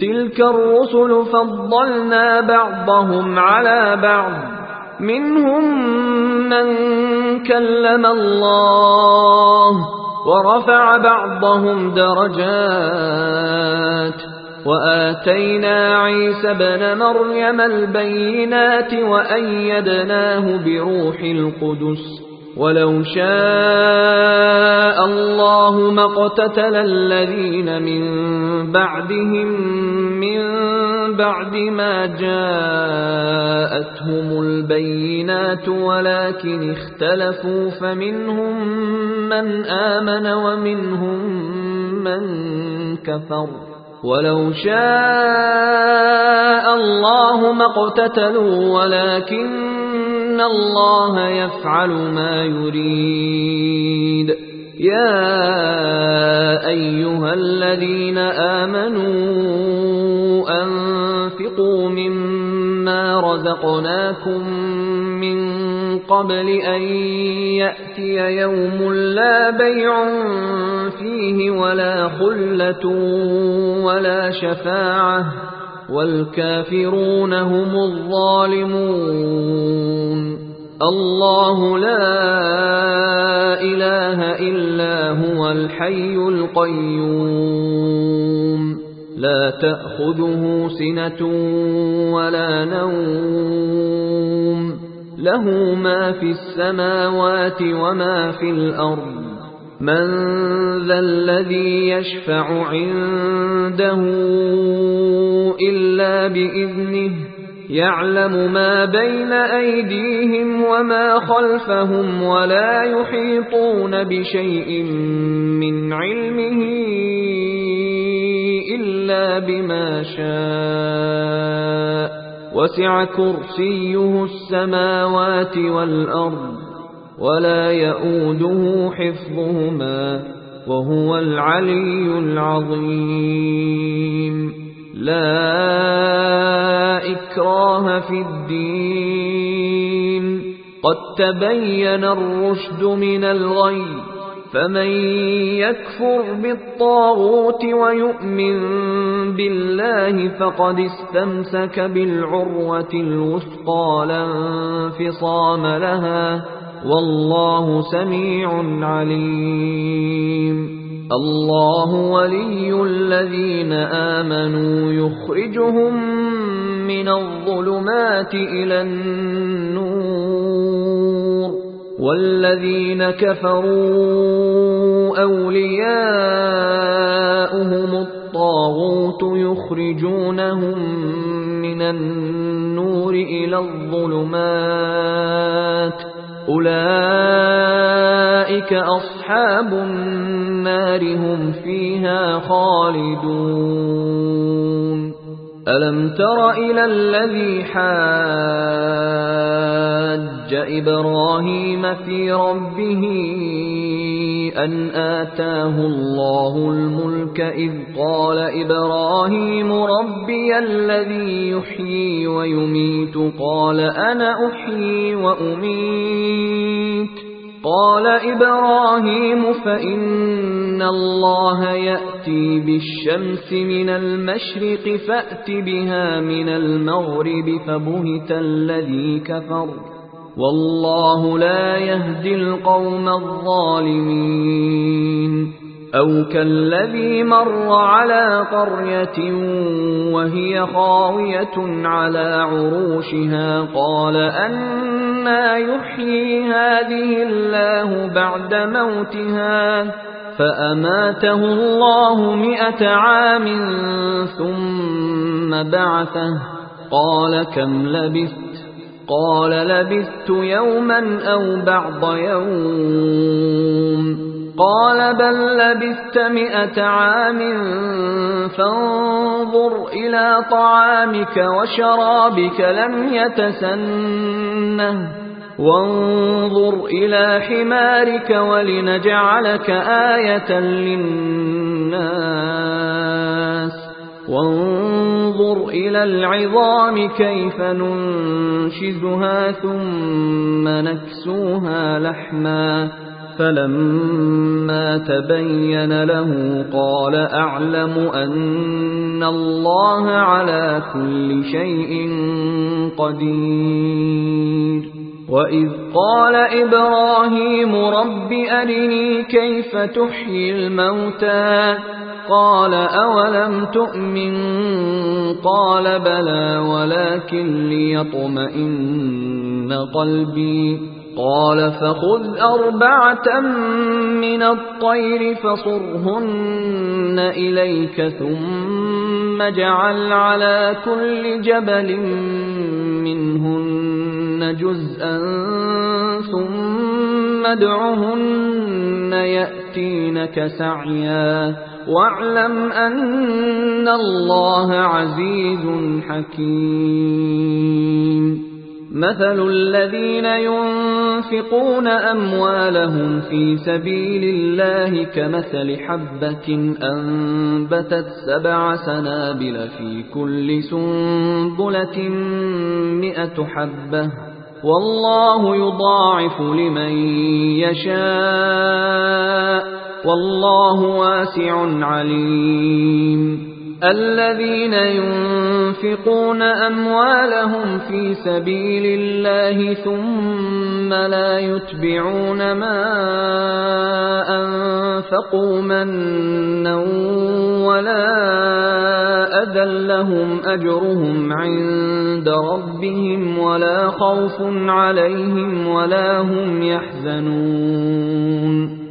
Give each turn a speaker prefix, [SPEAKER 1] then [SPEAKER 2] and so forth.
[SPEAKER 1] تلك الرسل فضلنا بعضهم على بعض منهم من كلم الله ورفع بعضهم درجات وآتينا عيسى ابن مريم البينات وأيدناه بروح القدس ولو شاء الله ما اقتتل الذين من بعدهم من بعد ما جاءتهم البينات ولكن اختلفوا فمنهم من آمن ومنهم من كفر ولو شاء الله ما اقتتلوا ولكن الله يفعل ما يريد يا أيها الذين آمنوا أنفقوا مما رزقناكم من قبل أن يأتي يوم لا بيع فيه ولا خلة ولا شفاعة والكافرون هم الظالمون الله لا إله إلا هو الحي القيوم لا تأخذه سنة ولا نوم له ما في السماوات وما في الأرض من ذا الذي يشفع عنده إلا بإذنه يعلم ما بين أيديهم وما خلفهم ولا يحيطون بشيء من علمه إلا بما شاء وسع كرسيه السماوات والأرض ولا يؤوده حفظهما وهو العلي العظيم لا إكراه في الدين قد تبين الرشد من الغي فمن يكفر بالطاغوت ويؤمن بالله فقد استمسك بالعروة الوثقى لا انفصام لها والله سميع عليم الله ولي الذين آمنوا يخرجهم من الظلمات إلى النور والذين كفروا أولياؤهم الطاغوت يخرجونهم من النور إلى الظلمات أولئك أصحاب النار هم فيها خالدون ألم تر إلى الذي حاج إبراهيم في ربه أن آتاه الله الملك إذ قال إبراهيم ربي الذي يحيي ويميت قال أنا أحيي وأميت قال إبراهيم فإن الله يأتي بالشمس من المشرق فأت بها من المغرب فبهت الذي كفر والله لا يهدي القوم الظالمين أو كالذي مر على قرية وهي خاوية على عروشها قال أنى يحيي هذه الله بعد موتها فأماته الله 100 عام ثم بعثه قال كم لبثت قال لبثت يوما أو بعض يوم قال بل لبثت 100 عام فانظر إلى طعامك وشرابك لم يتسنه وانظر إلى حمارك ولنجعلك آية للناس وانظر إلى العظام كيف ننشزها ثم نكسوها لحما فلما تبين له قال أعلم أن إِنَّ اللَّهَ عَلَى كُلِّ شَيْءٍ قَدِيرٌ وَإِذْ قَالَ إِبْرَاهِيمُ رَبِّ أَرِنِي كَيْفَ تُحْيِي الْمَوْتَى قَالَ أَوَلَمْ تُؤْمِنْ قَالَ بَلَى وَلَكِنْ لِيَطْمَئِنَّ قَلْبِي قَالَ فَخُذْ 4 مِنَ الطَّيْرِ فَصُرْهُنَّ إِلَيْكَ ثُمَّ اجْعَلْ عَلَى كُلِّ جَبَلٍ مِنْهُنَّ جُزْءًا ثُمَّ ادْعُهُنَّ يَأْتِينَكَ سَعْيًا وَاعْلَمْ أَنَّ اللَّهَ عَزِيزٌ حَكِيمٌ مَثَلُ الَّذِينَ يُنْفِقُونَ أَمْوَالَهُمْ فِي سَبِيلِ اللَّهِ كَمَثَلِ حَبَّةٍ أَنبَتَتْ 7 سَنَابِلَ فِي كُلِّ سُنبُلَةٍ 100 حَبَّةٍ وَاللَّهُ يُضَاعِفُ لِمَن يَشَاءُ وَاللَّهُ وَاسِعٌ عَلِيمٌ الَّذِينَ يُنْفِقُونَ أَمْوَالَهُمْ فِي سَبِيلِ اللَّهِ ثُمَّ لَا يُتْبِعُونَ مَا أَنفَقُوا مَنًّا وَلَا أَذًى لَّهُمْ أَجْرُهُمْ عِندَ رَبِّهِمْ وَلَا خَوْفٌ عَلَيْهِمْ وَلَا هُمْ يَحْزَنُونَ